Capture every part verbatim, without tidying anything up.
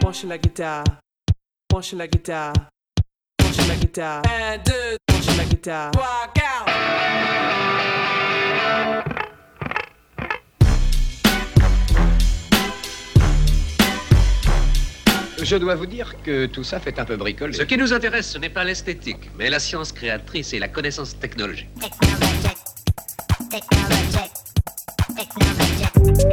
Penche la guitare, penche la guitare, penche la guitare. Un, deux, penche la guitare. Trois, quatre. Je dois vous dire que tout ça fait un peu bricoler. Ce qui nous intéresse, ce n'est pas l'esthétique, mais la science créatrice et la connaissance technologique. Technologic, technologic, technologic.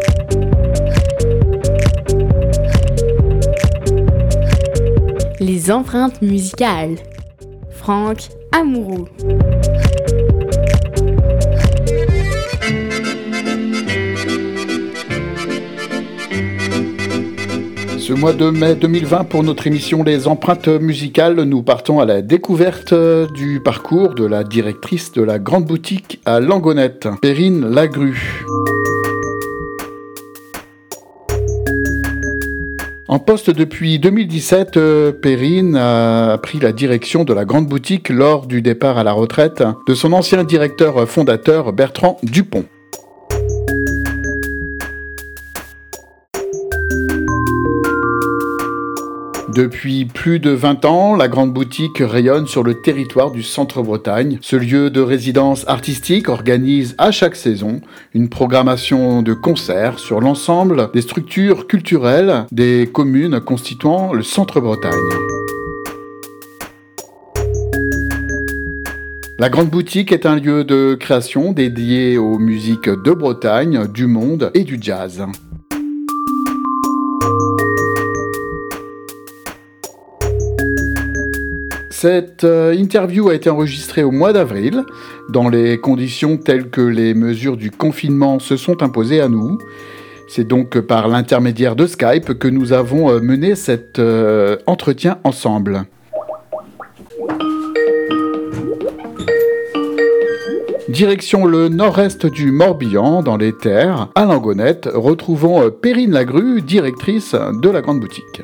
Les empreintes musicales. Franck Amouroux. Ce mois de mai deux mille vingt, pour notre émission Les empreintes musicales, nous partons à la découverte du parcours de la directrice de la grande boutique à Langonette, Perrine Lagru. En poste depuis deux mille dix-sept, Perrine a pris la direction de la grande boutique lors du départ à la retraite de son ancien directeur fondateur Bertrand Dupont. Depuis plus de vingt ans, la grande boutique rayonne sur le territoire du Centre-Bretagne. Ce lieu de résidence artistique organise à chaque saison une programmation de concerts sur l'ensemble des structures culturelles des communes constituant le Centre-Bretagne. La grande boutique est un lieu de création dédié aux musiques de Bretagne, du monde et du jazz. Cette interview a été enregistrée au mois d'avril, dans les conditions telles que les mesures du confinement se sont imposées à nous. C'est donc par l'intermédiaire de Skype que nous avons mené cet euh, entretien ensemble. Direction le nord-est du Morbihan, dans les terres, à Langonette, retrouvons Perrine Lagru, directrice de la grande boutique.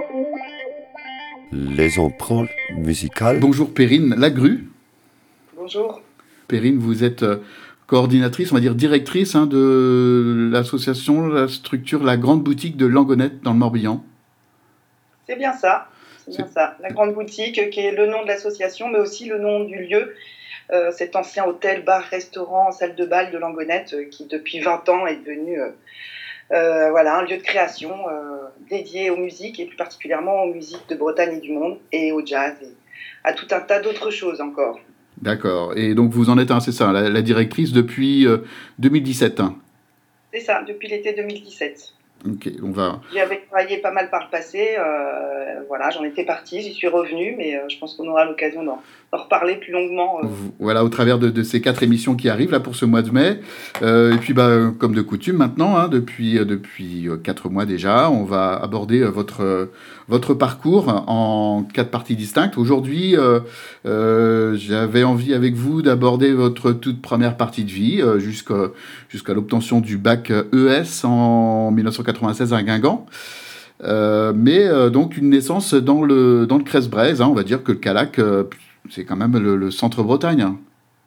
Les empreintes musicales. Bonjour Perrine Lagru. Bonjour. Perrine, vous êtes coordinatrice, on va dire directrice hein, de l'association, la structure, la grande boutique de Langonette dans le Morbihan. C'est bien ça, c'est bien ça. La grande boutique qui est le nom de l'association, mais aussi le nom du lieu. Euh, cet ancien hôtel, bar, restaurant, salle de bal de Langonette, euh, qui depuis vingt ans est devenu euh, euh, voilà, un lieu de création euh, dédié aux musiques, et plus particulièrement aux musiques de Bretagne et du monde, et au jazz, et à tout un tas d'autres choses encore. D'accord, et donc vous en êtes, hein, c'est ça, la, la directrice depuis euh, deux mille dix-sept. Hein. C'est ça, depuis l'été deux mille dix-sept. Ok, on va... J'y avais travaillé pas mal par le passé, euh, voilà, j'en étais partie, j'y suis revenue, mais euh, je pense qu'on aura l'occasion d'en, d'en reparler plus longuement. Euh. Voilà, au travers de, de ces quatre émissions qui arrivent là pour ce mois de mai. Euh, et puis, bah, comme de coutume maintenant, hein, depuis, depuis quatre mois déjà, on va aborder votre, votre parcours en quatre parties distinctes. Aujourd'hui, euh, euh, j'avais envie avec vous d'aborder votre toute première partie de vie, euh, jusqu'à, jusqu'à l'obtention du bac E S en mille neuf cent quatre-vingt-seize à Guingamp. Euh, mais euh, donc une naissance dans le, dans le Crest-Braise, hein, on va dire que le Calac, euh, c'est quand même le, le centre-Bretagne. Hein.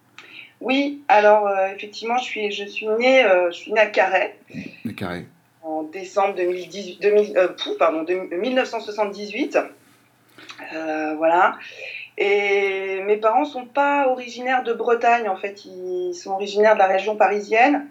Oui, alors euh, effectivement, je suis, je suis née, euh, je suis née à Carhaix. Le Carré. En décembre deux mille dix, deux mille, euh, pouf, pardon, mille neuf cent soixante-dix-huit. Euh, voilà. Et mes parents ne sont pas originaires de Bretagne, en fait, ils sont originaires de la région parisienne.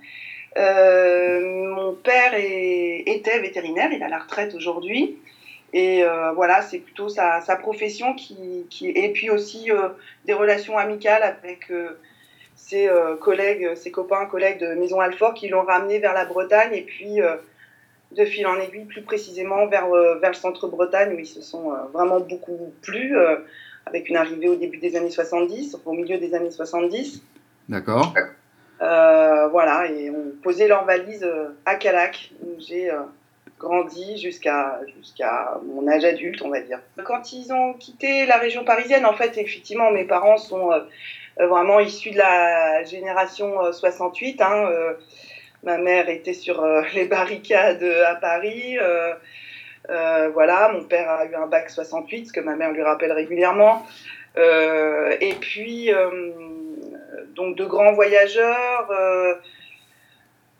Euh, mon père est, était vétérinaire, il est à la retraite aujourd'hui. Et euh, voilà, c'est plutôt sa, sa profession qui, qui... Et puis aussi euh, des relations amicales avec euh, ses euh, collègues, ses copains, collègues de Maison Alfort qui l'ont ramené vers la Bretagne. Et puis, euh, de fil en aiguille, plus précisément vers, euh, vers le centre-Bretagne, où ils se sont euh, vraiment beaucoup plu, euh, avec une arrivée au début des années soixante-dix, au milieu des années soixante-dix. D'accord. Euh, voilà, et on posait leurs valises euh, à Calac, où j'ai... Euh, grandi jusqu'à, jusqu'à mon âge adulte, on va dire. Quand ils ont quitté la région parisienne, en fait, effectivement, mes parents sont euh, vraiment issus de la génération euh, soixante-huit. Hein, euh, ma mère était sur euh, les barricades à Paris. Euh, euh, voilà, mon père a eu un bac soixante-huit, ce que ma mère lui rappelle régulièrement. Euh, et puis, euh, donc, de grands voyageurs... Euh,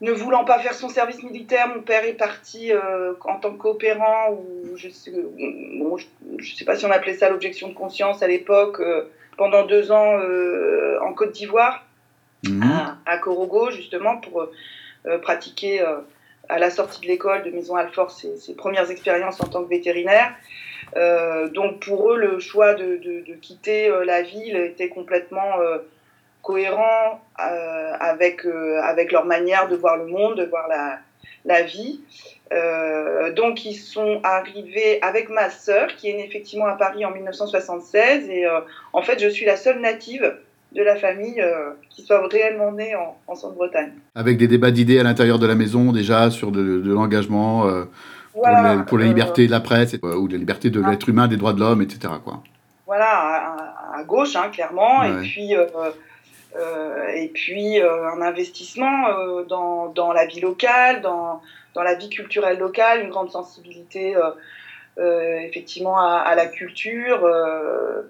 ne voulant pas faire son service militaire, mon père est parti euh, en tant que coopérant, ou je sais, bon, je, je sais pas si on appelait ça l'objection de conscience à l'époque, euh, pendant deux ans euh, en Côte d'Ivoire, mmh. à, à Korogo, justement, pour euh, pratiquer euh, à la sortie de l'école de Maison Alfort ses, ses premières expériences en tant que vétérinaire. Euh, donc pour eux, le choix de, de, de quitter euh, la ville était complètement euh, cohérent euh, avec, euh, avec leur manière de voir le monde, de voir la, la vie. Euh, donc ils sont arrivés avec ma sœur, qui est née effectivement à Paris en dix-neuf cent soixante-seize, et euh, en fait je suis la seule native de la famille euh, qui soit réellement née en, en Centre-Bretagne. Avec des débats d'idées à l'intérieur de la maison déjà sur de, de l'engagement euh, voilà, pour, les, pour les libertés euh, de la presse, euh, ou les libertés de l'être humain, des droits de l'homme, et cetera, quoi. Voilà, à, à gauche, hein, clairement, ouais. et puis... Euh, Euh, et puis euh, un investissement euh, dans, dans la vie locale, dans, dans la vie culturelle locale, une grande sensibilité euh, euh, effectivement à, à la culture. Euh,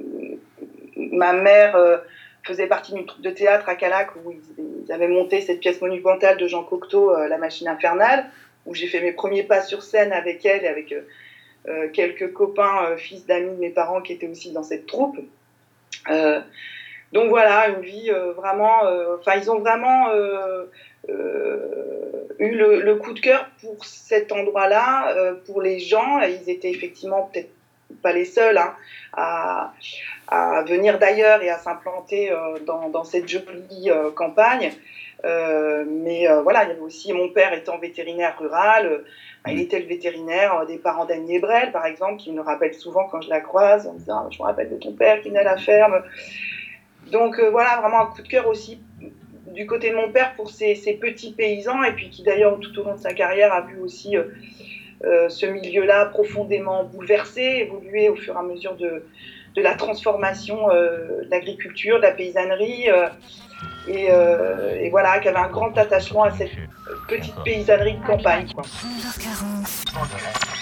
ma mère euh, faisait partie d'une troupe de théâtre à Calac où ils, ils avaient monté cette pièce monumentale de Jean Cocteau, euh, La Machine Infernale, où j'ai fait mes premiers pas sur scène avec elle et avec euh, euh, quelques copains, euh, fils d'amis de mes parents qui étaient aussi dans cette troupe. Euh, Donc voilà, une vie euh, vraiment... Enfin, euh, ils ont vraiment euh, euh, eu le, le coup de cœur pour cet endroit-là, euh, pour les gens. Ils étaient effectivement peut-être pas les seuls hein, à, à venir d'ailleurs et à s'implanter euh, dans, dans cette jolie euh, campagne. Euh, mais euh, voilà, il y avait aussi mon père étant vétérinaire rural. Euh, il était le vétérinaire euh, des parents d'Annie Hébrel, par exemple, qui me rappelle souvent quand je la croise, en me disant « Je me rappelle de ton père qui venait à la ferme ». Donc euh, voilà, vraiment un coup de cœur aussi du côté de mon père pour ces, ces petits paysans, et puis qui d'ailleurs tout au long de sa carrière a vu aussi euh, euh, ce milieu-là profondément bouleversé, évoluer au fur et à mesure de, de la transformation euh, de l'agriculture, de la paysannerie, euh, et, euh, et voilà, qui avait un grand attachement à cette petite paysannerie de campagne, quoi. onze heures quarante.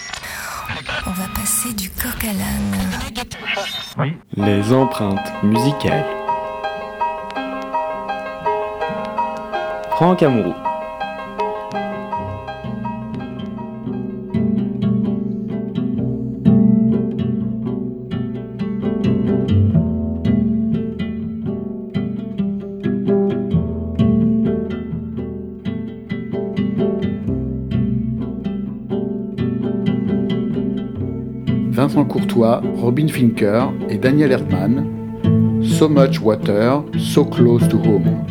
On va passer du coq à l'âne. Les empreintes musicales. Franck Amouroux. Vincent Courtois, Robin Finker et Daniel Erdmann. So Much Water, So Close to Home.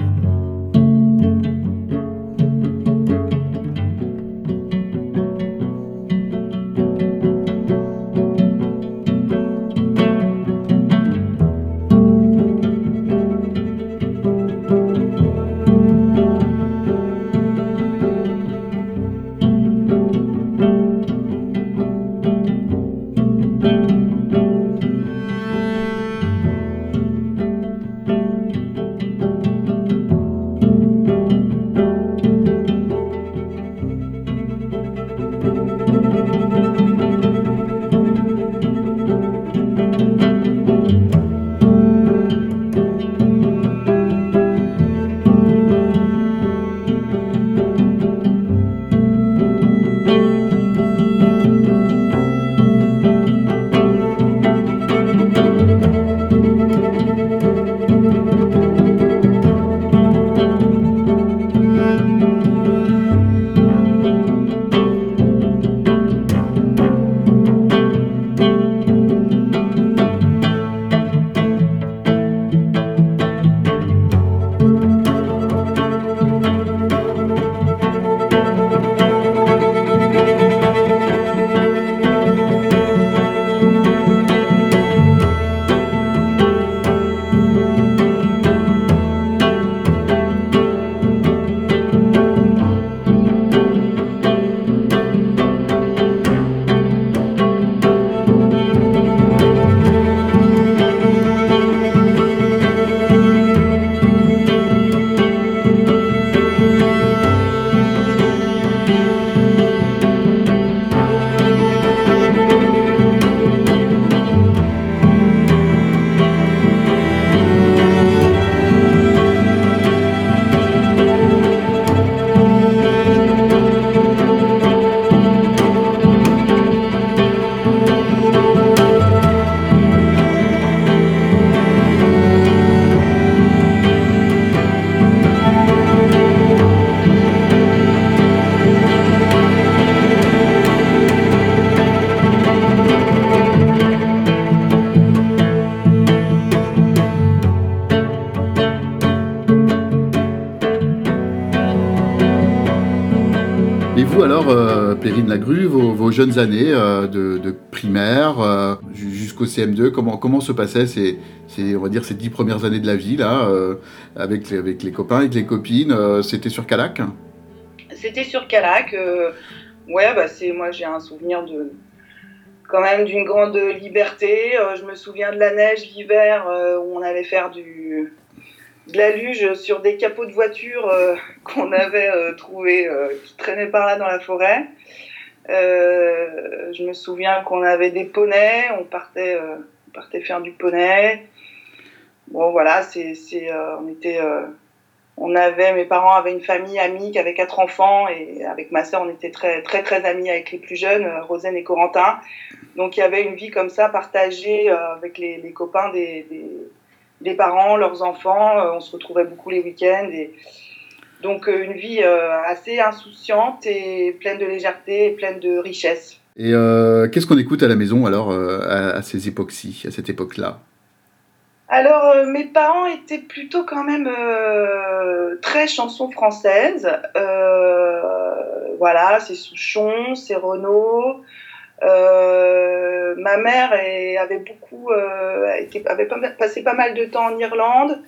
vous alors, euh, Perrine Lagrue, vos, vos jeunes années euh, de, de primaire euh, jusqu'au C M deux, comment, comment se passaient ces, ces, on va dire, ces dix premières années de la vie là, euh, avec, les, avec les copains, avec les copines, euh, c'était sur Callac? C'était sur Callac. Euh, ouais, bah c'est, moi j'ai un souvenir de, quand même d'une grande liberté. Euh, je me souviens de la neige l'hiver euh, où on allait faire du... de la luge sur des capots de voitures euh, qu'on avait euh, trouvés, euh, qui traînaient par là dans la forêt. Euh, je me souviens qu'on avait des poneys, on partait, euh, on partait faire du poney. Bon voilà, c'est, c'est, euh, on était, euh, on avait, mes parents avaient une famille amie qui avait quatre enfants et avec ma sœur on était très très très amis avec les plus jeunes, euh, Rosane et Corentin. Donc il y avait une vie comme ça partagée euh, avec les, les copains des, des des parents, leurs enfants, euh, on se retrouvait beaucoup les week-ends. Et... Donc euh, une vie euh, assez insouciante et pleine de légèreté et pleine de richesse. Et euh, qu'est-ce qu'on écoute à la maison alors euh, à, à ces époques-ci, à cette époque-là? Alors euh, mes parents étaient plutôt quand même euh, très chansons françaises. Euh, voilà, c'est Souchon, c'est Renaud. Euh, ma mère est, avait beaucoup, euh, était, avait pas, passé pas mal de temps en Irlande.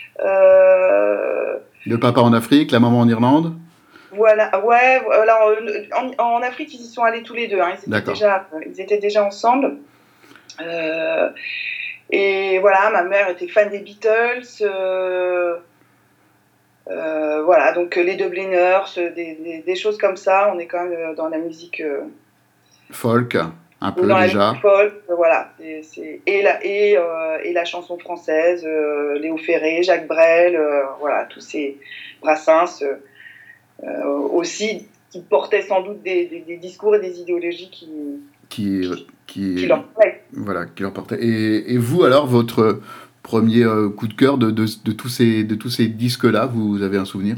Euh, Le papa en Afrique, la maman en Irlande. Voilà, ouais. Alors en, en Afrique, ils y sont allés tous les deux. Hein, ils, étaient déjà, ils étaient déjà ensemble. Euh, et voilà, ma mère était fan des Beatles. Euh, euh, voilà, donc les Dubliners, des, des, des choses comme ça. On est quand même dans la musique. Euh, folk, un peu dans déjà. La folk, voilà. C'est, c'est... Et, la, et, euh, et la chanson française, euh, Léo Ferré, Jacques Brel, euh, voilà, tous ces Brassens euh, aussi, qui portaient sans doute des, des, des discours et des idéologies qui, qui, qui, qui leur portaient. Voilà, qui leur portaient. Et, et vous, alors, votre premier euh, coup de cœur de, de, de, tous ces, de tous ces disques-là, vous avez un souvenir?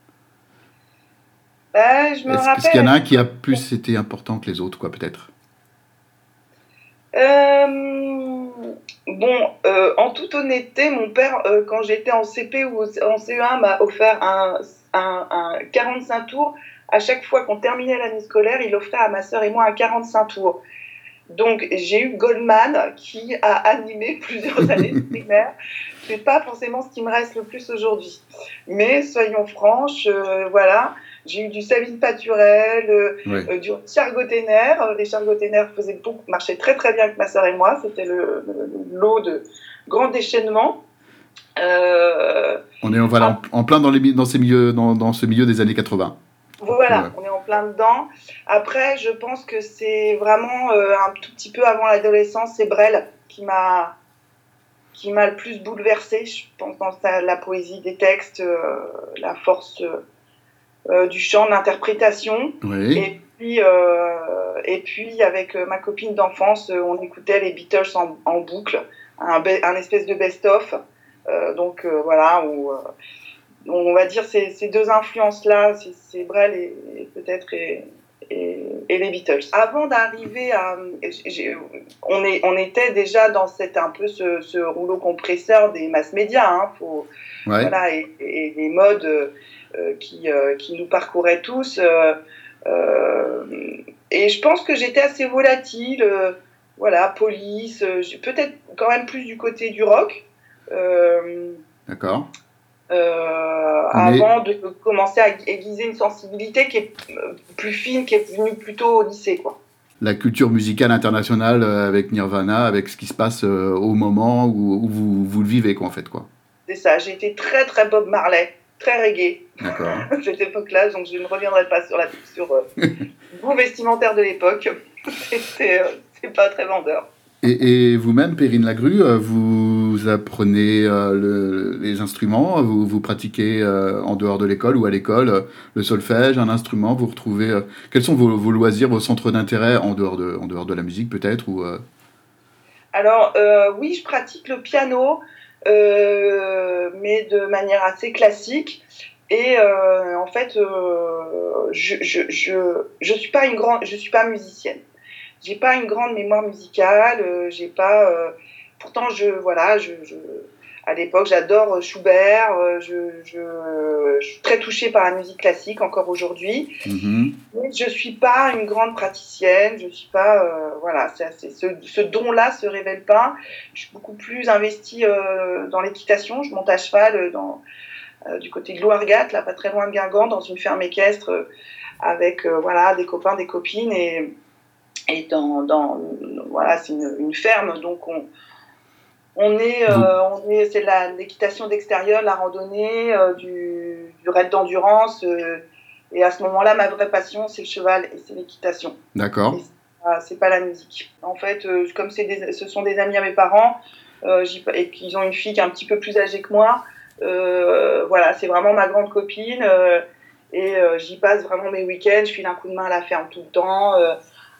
Euh, je me Est-ce, rappelle... est-ce qu'il y en a un qui a plus été important que les autres, quoi, peut-être? euh, Bon, euh, en toute honnêteté, mon père, euh, quand j'étais en C P ou en C E un, m'a offert un, un, un quarante-cinq tours. À chaque fois qu'on terminait l'année scolaire, il offrait à ma sœur et moi un quarante-cinq tours. Donc, j'ai eu Goldman, qui a animé plusieurs années de primaire. C'est pas forcément ce qui me reste le plus aujourd'hui. Mais soyons franches, euh, voilà... J'ai eu du Sabine Paturel, euh, ouais. euh, du Richard Gottener. Richard Gottener faisait beaucoup, marchait très très bien avec ma sœur et moi. C'était le, le, le lot de grand déchaînement. Euh, on est voilà, ah, en, en plein dans, les, dans, ces milieux, dans, dans ce milieu des années quatre-vingts. Voilà, ouais. On est en plein dedans. Après, je pense que c'est vraiment euh, un tout petit peu avant l'adolescence, c'est Brel qui m'a, qui m'a le plus bouleversée. Je pense dans sa, la poésie des textes, euh, la force... Euh, Euh, du chant, de l'interprétation. Oui. Et puis, euh, et puis avec euh, ma copine d'enfance, euh, on écoutait les Beatles en, en boucle, un, be- un espèce de best-of. Euh, donc euh, voilà, où, euh, on va dire ces, ces deux influences-là, c'est, c'est Brel et, et peut-être et, et, et les Beatles. Avant d'arriver à... J'ai, on, est, on était déjà dans cette, un peu ce, ce rouleau compresseur des mass médias, hein, faut, ouais. Voilà, et, et les modes... Euh, Euh, qui, euh, qui nous parcouraient tous. Euh, euh, et je pense que j'étais assez volatile. Euh, voilà, Police, euh, peut-être quand même plus du côté du rock. Euh, D'accord. Euh, Mais... Avant de commencer à aiguiser une sensibilité qui est plus fine, qui est venue plutôt au lycée, quoi. La culture musicale internationale avec Nirvana, avec ce qui se passe euh, au moment où, où vous, vous le vivez, quoi, en fait, quoi. C'est ça, j'ai été très très Bob Marley. Très reggae, D'accord. Cette époque-là, donc je ne reviendrai pas sur, la, sur euh, le goût vestimentaire de l'époque. c'est, euh, c'est pas très vendeur. Et, et vous-même, Perrine Lagrue, vous apprenez euh, le, les instruments, vous, vous pratiquez euh, en dehors de l'école ou à l'école euh, le solfège, un instrument, vous retrouvez... Euh, quels sont vos, vos loisirs, vos centres d'intérêt en dehors de, en dehors de la musique peut-être ou, euh... Alors, euh, oui, je pratique le piano. Euh, mais de manière assez classique et euh, en fait euh, je je je je suis pas une grande je suis pas musicienne, j'ai pas une grande mémoire musicale, euh, j'ai pas euh, pourtant je voilà je, je à l'époque, j'adore Schubert, euh, je, je, je suis très touchée par la musique classique encore aujourd'hui. Mm-hmm. Mais je ne suis pas une grande praticienne, je suis pas, euh, voilà, c'est, c'est, ce, ce don-là ne se révèle pas. Je suis beaucoup plus investie euh, dans l'équitation, je monte à cheval dans, euh, du côté de Louargat, là pas très loin de Guingamp, dans une ferme équestre euh, avec euh, voilà, des copains, des copines, et, et dans, dans, voilà, c'est une, une ferme, donc on... On est, euh, on est, c'est de la, l'équitation d'extérieur, la randonnée, euh, du, du raid d'endurance. Euh, et à ce moment-là, ma vraie passion, c'est le cheval et c'est l'équitation. D'accord. Et c'est, pas, c'est pas la musique. En fait, euh, comme c'est des, ce sont des amis à mes parents euh, j'y, et qu'ils ont une fille qui est un petit peu plus âgée que moi, euh, voilà, c'est vraiment ma grande copine. Euh, et euh, j'y passe vraiment mes week-ends. Je file un coup de main à la ferme tout le temps. Euh,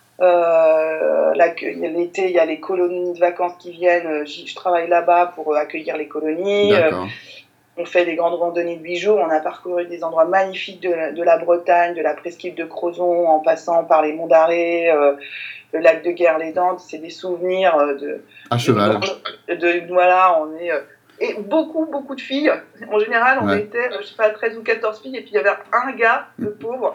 Euh, l'été, il y a les colonies de vacances qui viennent. Je travaille là-bas pour accueillir les colonies. D'accord. On fait des grandes randonnées de huit jours. On a parcouru des endroits magnifiques de la, de la Bretagne, de la presqu'île de Crozon, en passant par les monts d'Arrée, euh, le lac de Guerre-les-Dents. C'est des souvenirs de. À cheval. De, de, de, voilà, on est. Et beaucoup, beaucoup de filles. En général, on ouais. était, je sais pas, treize ou quatorze filles, et puis il y avait un gars, le pauvre.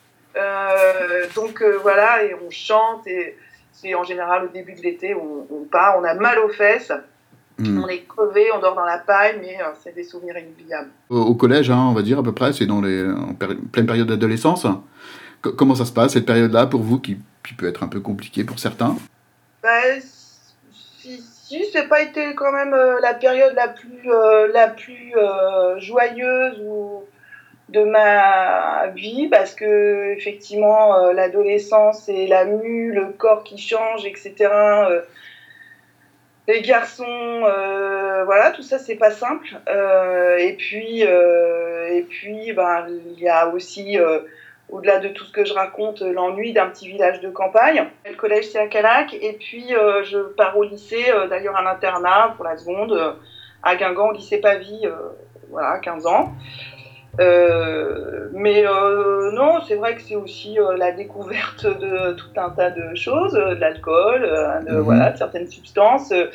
Euh, donc euh, voilà, et on chante, et c'est en général au début de l'été, on, on part, on a mal aux fesses, mmh. on est crevé, on dort dans la paille, mais euh, c'est des souvenirs inoubliables. Au, au collège, hein, on va dire à peu près, c'est dans les, en péri- pleine période d'adolescence. C- comment ça se passe, cette période-là, pour vous, qui, qui peut être un peu compliquée pour certains? Bah, si, si, c'est pas été quand même euh, la période la plus, euh, la plus euh, joyeuse ou de ma vie, parce que effectivement euh, l'adolescence, c'est la mue, le corps qui change, et cetera. Euh, les garçons, euh, voilà, tout ça c'est pas simple. Euh, et puis, euh, et puis, ben il y a aussi, euh, au-delà de tout ce que je raconte, l'ennui d'un petit village de campagne. Le collège c'est à Calac, et puis euh, je pars au lycée, euh, d'ailleurs à l'internat pour la seconde, euh, à Guingamp, au lycée Pavie, euh, voilà, quinze ans. Euh, mais euh, non, c'est vrai que c'est aussi euh, la découverte de tout un tas de choses, euh, de l'alcool, euh, de, mmh. voilà, de certaines substances. Euh,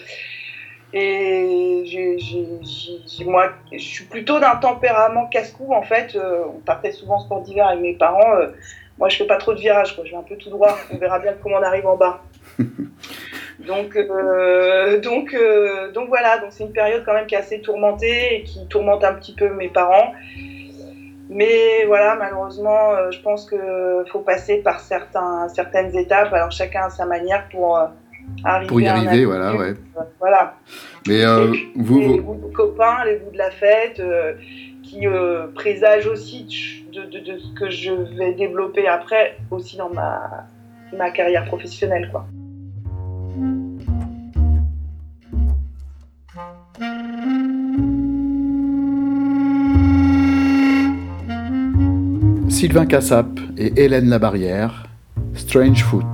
et j'ai, j'ai, j'ai, moi, je suis plutôt d'un tempérament casse-cou, en fait. Euh, on partait souvent en sport d'hiver avec mes parents. Euh, moi, je fais pas trop de virages, quoi. Je vais un peu tout droit. On verra bien comment on arrive en bas. Donc, euh, donc, euh, donc voilà. Donc c'est une période quand même qui est assez tourmentée et qui tourmente un petit peu mes parents. Mais voilà, malheureusement, euh, je pense qu'il faut passer par certains, certaines étapes. Alors chacun a sa manière pour euh, arriver pour y à arriver, voilà, ouais. Euh, voilà. Mais euh, puis, vous, les vous... goûts de copains, les goûts de la fête, euh, qui euh, présagent aussi de, de, de ce que je vais développer après, aussi dans ma, ma carrière professionnelle, quoi. Sylvain Cassap et Hélène Labarrière, Strange Foot.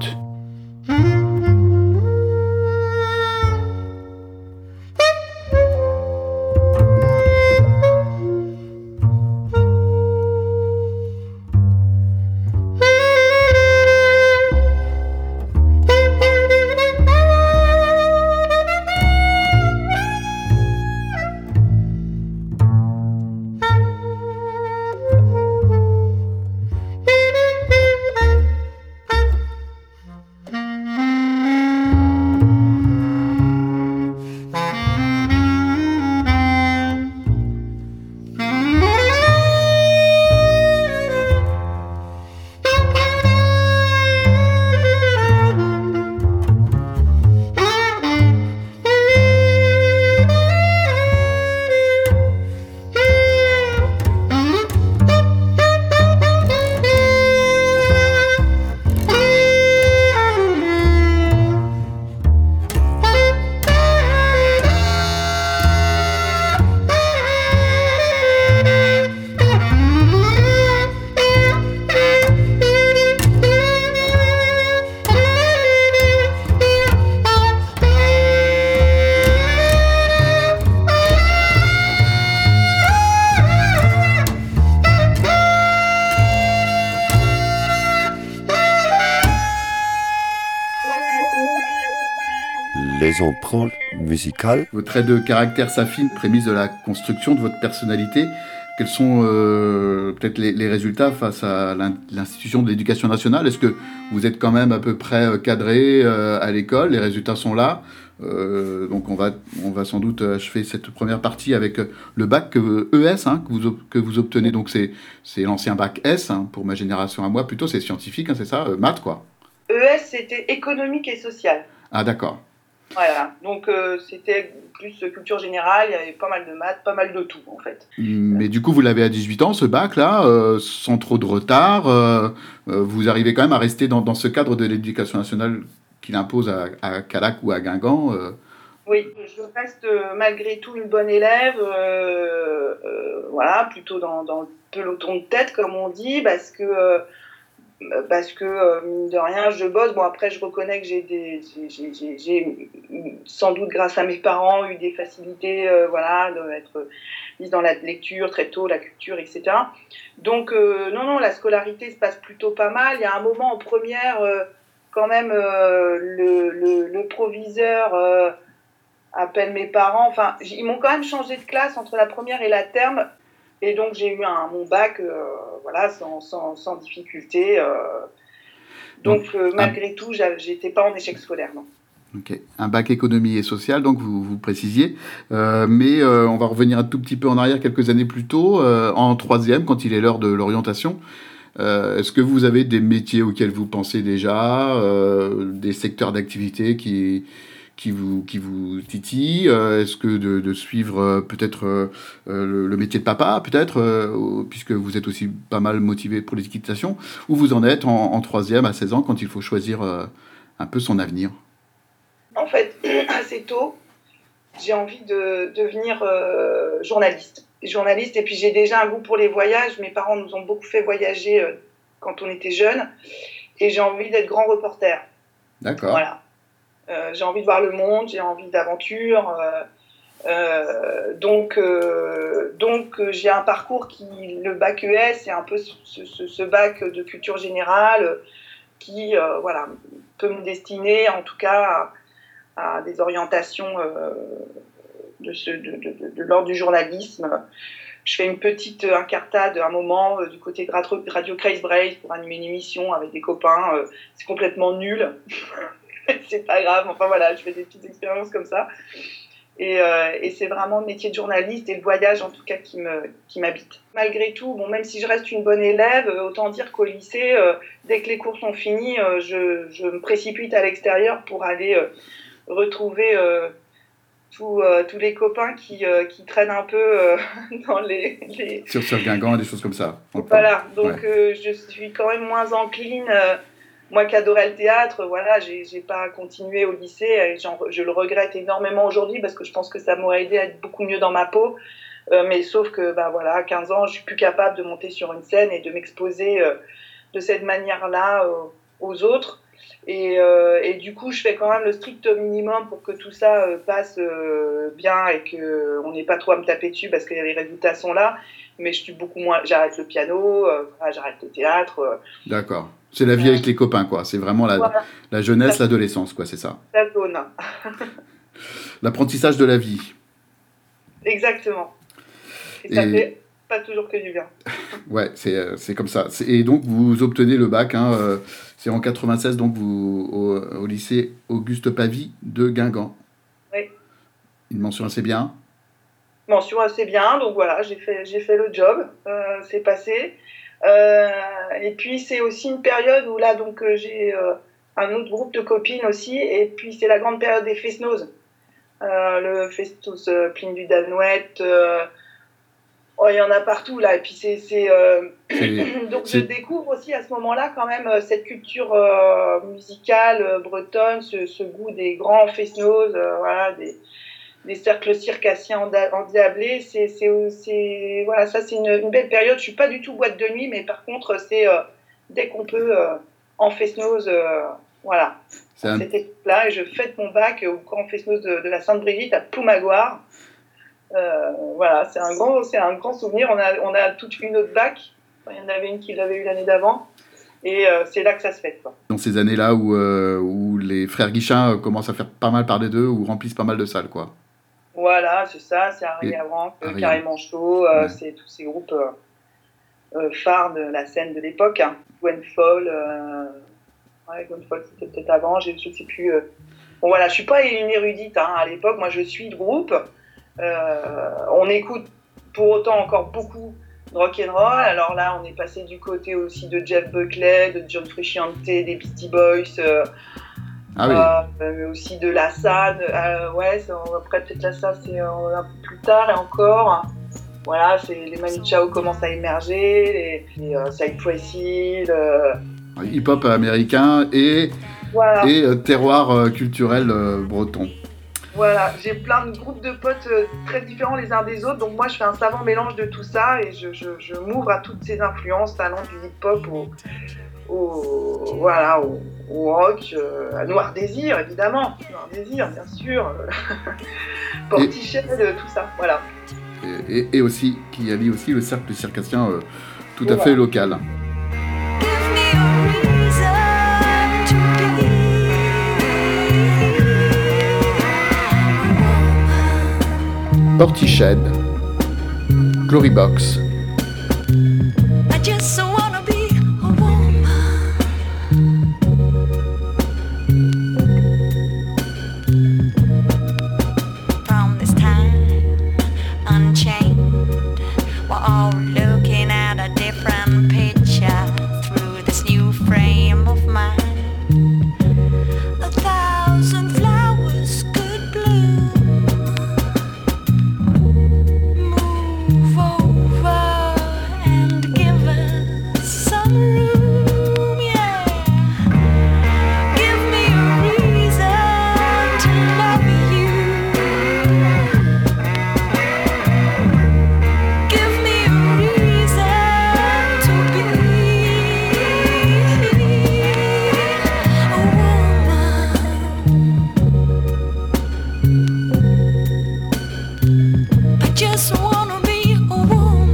empreintes musicales. Vos traits de caractère s'affinent, prémisse de la construction de votre personnalité. Quels sont euh, peut-être les, les résultats face à l'in- l'institution de l'éducation nationale? Est-ce que vous êtes quand même à peu près cadré euh, à l'école? Les résultats sont là. Euh, donc on va, on va sans doute achever cette première partie avec le bac que, E S hein, que, vous, que vous obtenez. Donc c'est, c'est l'ancien bac S, hein, pour ma génération à moi plutôt, c'est scientifique, hein, c'est ça, euh, maths quoi. E S, c'était économique et social. Ah d'accord. Voilà, donc euh, c'était plus culture générale, il y avait pas mal de maths, pas mal de tout en fait. Mais du coup, vous l'avez à dix-huit ans, ce bac-là, euh, sans trop de retard. Euh, euh, vous arrivez quand même à rester dans, dans ce cadre de l'éducation nationale qu'il impose à, à Callac ou à Guingamp. Euh. Oui, je reste euh, malgré tout une bonne élève, euh, euh, voilà, plutôt dans, dans le peloton de tête, comme on dit, parce que... Euh, parce que, euh, mine de rien, je bosse. Bon, après, je reconnais que j'ai, des, j'ai, j'ai, j'ai sans doute, grâce à mes parents, eu des facilités, euh, voilà, d'être mise dans la lecture très tôt, la culture, et cetera. Donc, euh, non, non, la scolarité se passe plutôt pas mal. Il y a un moment en première, euh, quand même, euh, le, le, le proviseur euh, appelle mes parents. Enfin, ils m'ont quand même changé de classe entre la première et la terme. Et donc, j'ai eu un, mon bac, euh, voilà, sans, sans, sans difficulté. Euh, donc, euh, malgré ah. tout, j'étais pas en échec scolaire, non. Ok, un bac économie et social, donc vous, vous précisiez. Euh, mais euh, on va revenir un tout petit peu en arrière, quelques années plus tôt, euh, en troisième, quand il est l'heure de l'orientation. Euh, est-ce que vous avez des métiers auxquels vous pensez déjà, euh, des secteurs d'activité qui... Qui vous, qui vous titille, euh, est-ce que de, de suivre euh, peut-être euh, le, le métier de papa, peut-être, euh, puisque vous êtes aussi pas mal motivé pour l'équitation, ou vous en êtes en, en troisième à seize ans quand il faut choisir euh, un peu son avenir? En fait, assez tôt, j'ai envie de devenir euh, journaliste. Journaliste, et puis j'ai déjà un goût pour les voyages. Mes parents nous ont beaucoup fait voyager euh, quand on était jeunes, et j'ai envie d'être grand reporter. D'accord. Voilà. Euh, j'ai envie de voir le monde, j'ai envie d'aventure. Euh, euh, donc, euh, donc euh, j'ai un parcours qui, le bac E S, c'est un peu ce, ce, ce bac de culture générale qui, euh, voilà, peut me destiner, en tout cas, à, à des orientations euh, de, ce, de, de, de, de l'ordre du journalisme. Je fais une petite incartade à un moment euh, du côté de Radio, Radio Crazy Brace pour animer une émission avec des copains. Euh, c'est complètement nul. C'est pas grave, enfin voilà, je fais des petites expériences comme ça. Et, euh, et c'est vraiment le métier de journaliste et le voyage en tout cas qui, me, qui m'habite. Malgré tout, bon, même si je reste une bonne élève, autant dire qu'au lycée, euh, dès que les cours sont finis, euh, je, je me précipite à l'extérieur pour aller euh, retrouver euh, tout, euh, tous les copains qui, euh, qui traînent un peu euh, dans les... les... Sur, sur Guingamp et des choses comme ça. Voilà, donc ouais. euh, je suis quand même moins encline... Euh, Moi qui adorais le théâtre, voilà, j'ai, j'ai pas continué au lycée et je le regrette énormément aujourd'hui parce que je pense que ça m'aurait aidé à être beaucoup mieux dans ma peau. Euh, mais sauf que, bah voilà, à quinze ans, je suis plus capable de monter sur une scène et de m'exposer euh, de cette manière-là euh, aux autres. Et, euh, et du coup, je fais quand même le strict minimum pour que tout ça euh, passe euh, bien et qu'on n'ait pas trop à me taper dessus parce que les résultats sont là. Mais je suis beaucoup moins. J'arrête le piano, euh, j'arrête le théâtre. Euh. D'accord. C'est la vie avec les copains, quoi. C'est vraiment la, voilà. la jeunesse, ça, l'adolescence, quoi, c'est ça. La zone. L'apprentissage de la vie. Exactement. Et ça et... fait pas toujours que du bien. Ouais, c'est, c'est comme ça. C'est, et donc, vous obtenez le bac, hein, euh, c'est en quatre-vingt-seize, donc, vous, au, au lycée Auguste Pavie de Guingamp. Oui. Une mention assez bien. Mention assez bien, donc voilà, j'ai fait, j'ai fait le job, euh, c'est passé. Euh, et puis c'est aussi une période où là donc euh, j'ai euh, un autre groupe de copines aussi, et puis c'est la grande période des Fest-Noz, euh, le Festus euh, Pline du Danouette, euh, oh, il y en a partout là, et puis c'est, c'est, euh, c'est donc c'est... je découvre aussi à ce moment-là quand même euh, cette culture euh, musicale euh, bretonne, ce, ce goût des grands Fest-Noz, euh, voilà, des des cercles circassiens endiablés, c'est, c'est, c'est, voilà, ça c'est une, une belle période. Je suis pas du tout boîte de nuit, mais par contre, c'est euh, dès qu'on peut euh, en Fest-Noz, euh, voilà. C'est un... Cette époque-là, et je fête mon bac au grand Fest-Noz de, de la Sainte-Brigitte à Ploumagoire. Euh, voilà, c'est un grand, c'est un grand souvenir. On a, on a toute une autre bac. Enfin, il y en avait une qui l'avait eu l'année d'avant. Et euh, c'est là que ça se fait, quoi. Dans ces années-là où, euh, où les frères Guichin euh, commencent à faire pas mal parler d'eux, ou remplissent pas mal de salles, quoi. Voilà, c'est ça, c'est Harry Et- Avranc, euh, Harry Carrément Chaud, euh, Ouais. c'est tous ces groupes euh, euh, phares de la scène de l'époque. Hein. Gwen Fall, euh... ouais, Gwen Fall c'était peut-être avant, je ne sais plus. Euh... Bon voilà, je suis pas une érudite hein, à l'époque, moi je suis le groupe. Euh, on écoute pour autant encore beaucoup de rock'n'roll. Alors là, on est passé du côté aussi de Jeff Buckley, de John Frusciante, des Beastie Boys. Euh, Ah oui. Euh, mais aussi de la S A D, euh, ouais, c'est, après peut-être la S A D c'est euh, un peu plus tard et encore. Voilà, c'est, les Manu Chao commencent à émerger, les, les euh, Side Facile, euh, Hip-hop américain et, voilà. et euh, terroir euh, culturel euh, breton. Voilà, j'ai plein de groupes de potes euh, très différents les uns des autres, donc moi je fais un savant mélange de tout ça et je, je, je m'ouvre à toutes ces influences, allant du hip-hop au, au, voilà, au, au rock, euh, à Noir Désir évidemment, Noir Désir bien sûr, euh, Portichet, euh, tout ça, voilà. Et, et, et aussi, qui allie aussi le cercle circassien euh, tout Et à voilà. fait local. Portiched, Glorybox, I just wanna be a woman. From this time unchained, we're all looking at a different picture through this new frame of mind. A thousand flowers could bloom. Move over and give us some room, yeah. Give me a reason to love you. Give me a reason to be a woman. I just wanna be a woman.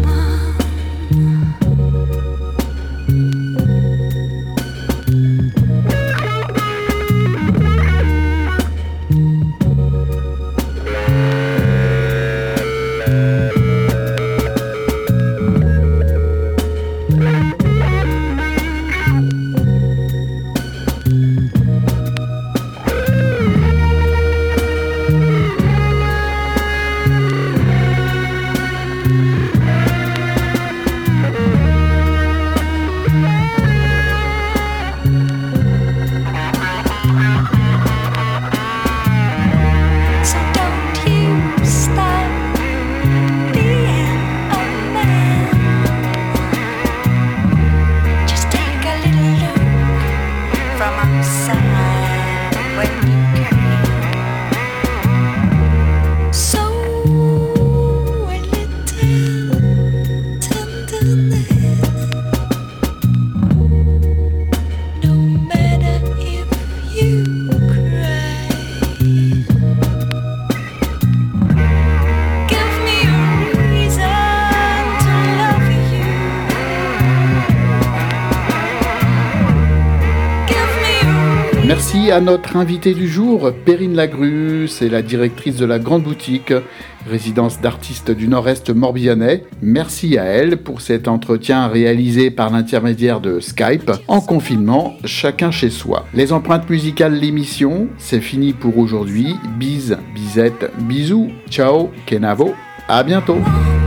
So don't you stop being a man. Just take a little look from outside when you can. So a little tenderness. No matter if you cry. Give me a reason to love you. Give me a reason. Merci à notre invitée du jour, Perrine Lagrue, c'est la directrice de la Grande Boutique, résidence d'artistes du Nord-Est morbihanais. Merci à elle pour cet entretien réalisé par l'intermédiaire de Skype, en confinement, chacun chez soi. Les empreintes musicales, l'émission, c'est fini pour aujourd'hui. Bise, bisette, bisous, ciao, kenavo, à bientôt.